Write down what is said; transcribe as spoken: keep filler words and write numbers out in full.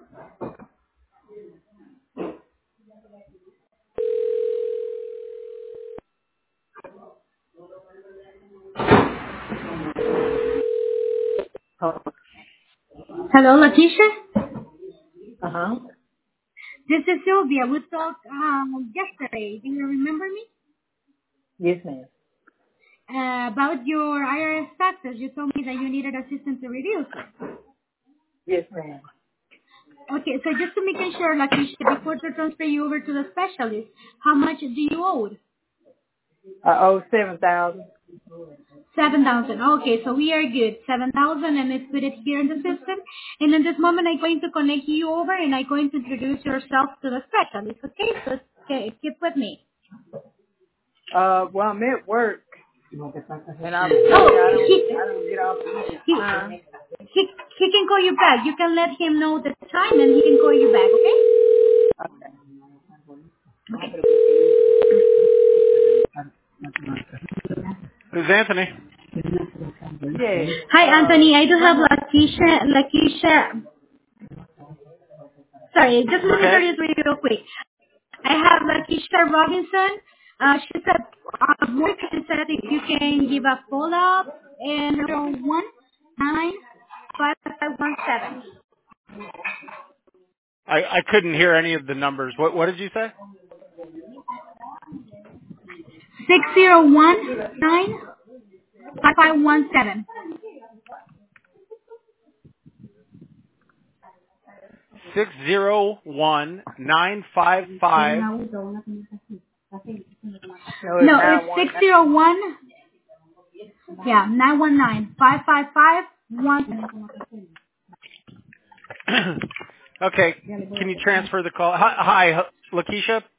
Oh, Hello, Lakeisha. uh-huh. This is Sylvia. We talked um, yesterday. Do you remember me? Yes, ma'am. Uh, about your I R S taxes. You told me that you needed assistance to reduce it. Yes, ma'am. Okay, so just to make sure, Lakeisha, before to transfer you over to the specialist, how much do you owe? I owe seven thousand. Seven thousand. Okay, so we are good. Seven thousand, and let's put it here in the system. And in this moment, I'm going to connect you over, and I'm going to introduce yourself to the specialist. Okay, so okay, keep with me. Uh, well, I'm at work, and I'm Oh, I don't he, I don't get off. he, Huh? he, he can call you back. You can let him know the time, and he can call you back. Okay? This is Anthony. Yes. Hi, Uh, Anthony. I do have Lakeisha. Lakeisha. Sorry, just monitor Okay. this really real quick. I have Lakeisha Robinson. Uh, she said, uh, work, she said if you can give a follow-up and zero one nine five five one seven I, I couldn't hear any of the numbers. What what did you say? six zero one nine five five one seven. Six zero one nine five five. no, it's No, it's nine one six zero one. Yeah, nine one nine five five five one. Okay. Can you transfer the call? Hi, hi Lakeisha.